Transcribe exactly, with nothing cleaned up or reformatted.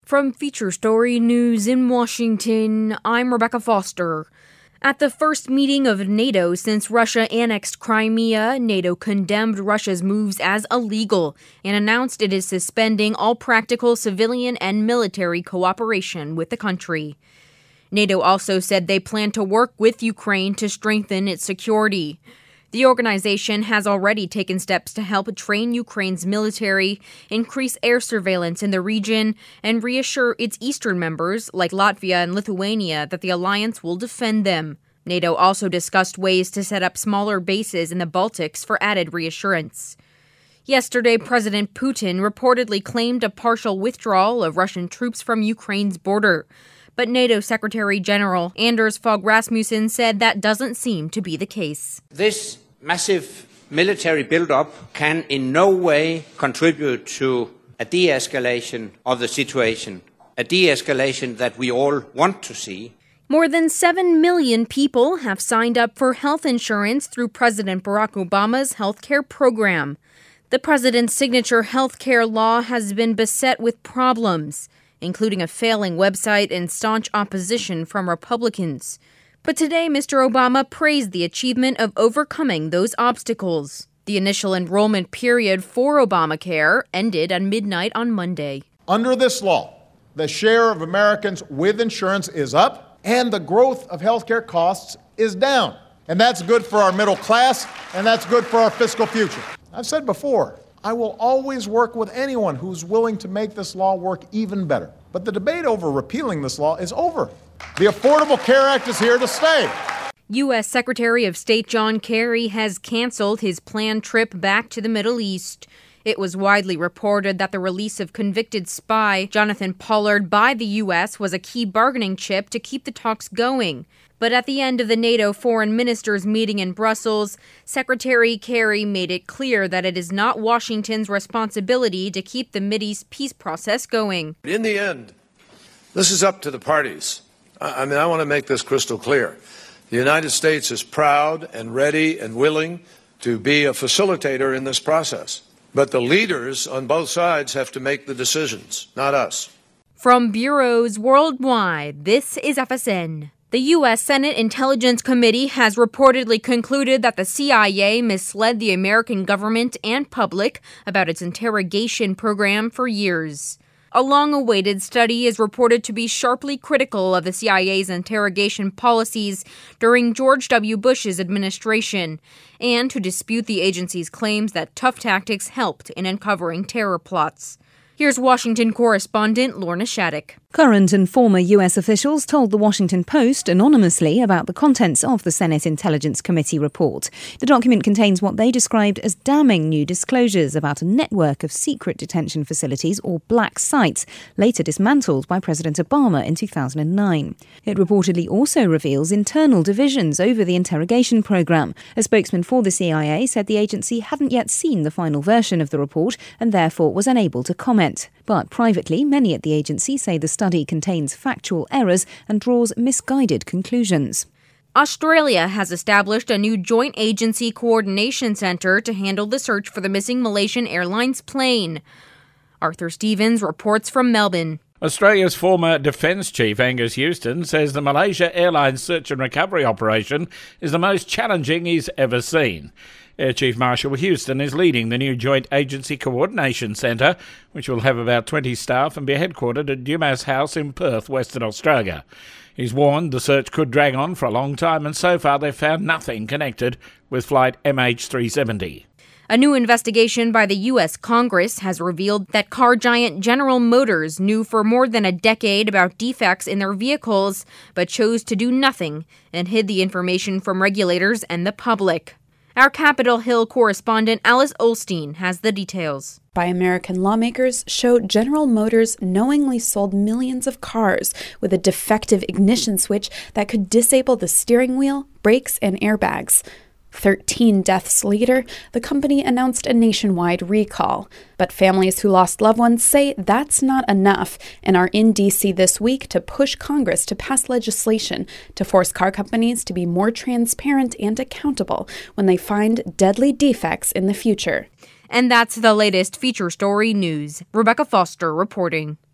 From Feature Story News in Washington, I'm Rebecca Foster. At the first meeting of NATO since Russia annexed Crimea, NATO condemned Russia's moves as illegal and announced it is suspending all practical civilian and military cooperation with the country. NATO also said they plan to work with Ukraine to strengthen its security. The organization has already taken steps to help train Ukraine's military, increase air surveillance in the region, and reassure its eastern members, like Latvia and Lithuania, that the alliance will defend them. NATO also discussed ways to set up smaller bases in the Baltics for added reassurance. Yesterday, President Putin reportedly claimed a partial withdrawal of Russian troops from Ukraine's border. But NATO Secretary General Anders Fogh Rasmussen said that doesn't seem to be the case. This massive military buildup can in no way contribute to a de-escalation of the situation, a de-escalation that we all want to see. More than seven million people have signed up for health insurance through President Barack Obama's health care program. The president's signature health care law has been beset with problems, including a failing website and staunch opposition from Republicans. But today, Mister Obama praised the achievement of overcoming those obstacles. The initial enrollment period for Obamacare ended at midnight on Monday. Under this law, the share of Americans with insurance is up, and the growth of healthcare costs is down. And that's good for our middle class, and that's good for our fiscal future. I've said before, I will always work with anyone who's willing to make this law work even better. But the debate over repealing this law is over. The Affordable Care Act is here to stay. U S Secretary of State John Kerry has canceled his planned trip back to the Middle East. It was widely reported that the release of convicted spy Jonathan Pollard by the U S was a key bargaining chip to keep the talks going. But at the end of the NATO foreign ministers' meeting in Brussels, Secretary Kerry made it clear that it is not Washington's responsibility to keep the Mideast peace process going. In the end, this is up to the parties. I mean, I want to make this crystal clear. The United States is proud and ready and willing to be a facilitator in this process. But the leaders on both sides have to make the decisions, not us. From bureaus worldwide, this is F S N. The U S Senate Intelligence Committee has reportedly concluded that the C I A misled the American government and public about its interrogation program for years. A long-awaited study is reported to be sharply critical of the C I A's interrogation policies during George W. Bush's administration, and to dispute the agency's claims that tough tactics helped in uncovering terror plots. Here's Washington correspondent Lorna Shattuck. Current and former U S officials told The Washington Post anonymously about the contents of the Senate Intelligence Committee report. The document contains what they described as damning new disclosures about a network of secret detention facilities, or black sites, later dismantled by President Obama in two thousand nine. It reportedly also reveals internal divisions over the interrogation program. A spokesman for the C I A said the agency hadn't yet seen the final version of the report and therefore was unable to comment. But privately, many at the agency say the study contains factual errors and draws misguided conclusions. Australia has established a new joint agency coordination centre to handle the search for the missing Malaysian Airlines plane. Arthur Stevens reports from Melbourne. Australia's former Defence Chief Angus Houston says the Malaysia Airlines search and recovery operation is the most challenging he's ever seen. Air Chief Marshal Houston is leading the new Joint Agency Coordination Centre, which will have about twenty staff and be headquartered at Dumas House in Perth, Western Australia. He's warned the search could drag on for a long time, and so far they've found nothing connected with flight M H three seventy. A new investigation by the U S Congress has revealed that car giant General Motors knew for more than a decade about defects in their vehicles, but chose to do nothing and hid the information from regulators and the public. Our Capitol Hill correspondent Alice Olstein has the details. By American lawmakers show General Motors knowingly sold millions of cars with a defective ignition switch that could disable the steering wheel, brakes, and airbags. Thirteen deaths later, the company announced a nationwide recall. But families who lost loved ones say that's not enough and are in D C this week to push Congress to pass legislation to force car companies to be more transparent and accountable when they find deadly defects in the future. And that's the latest Feature Story news. Rebecca Foster reporting.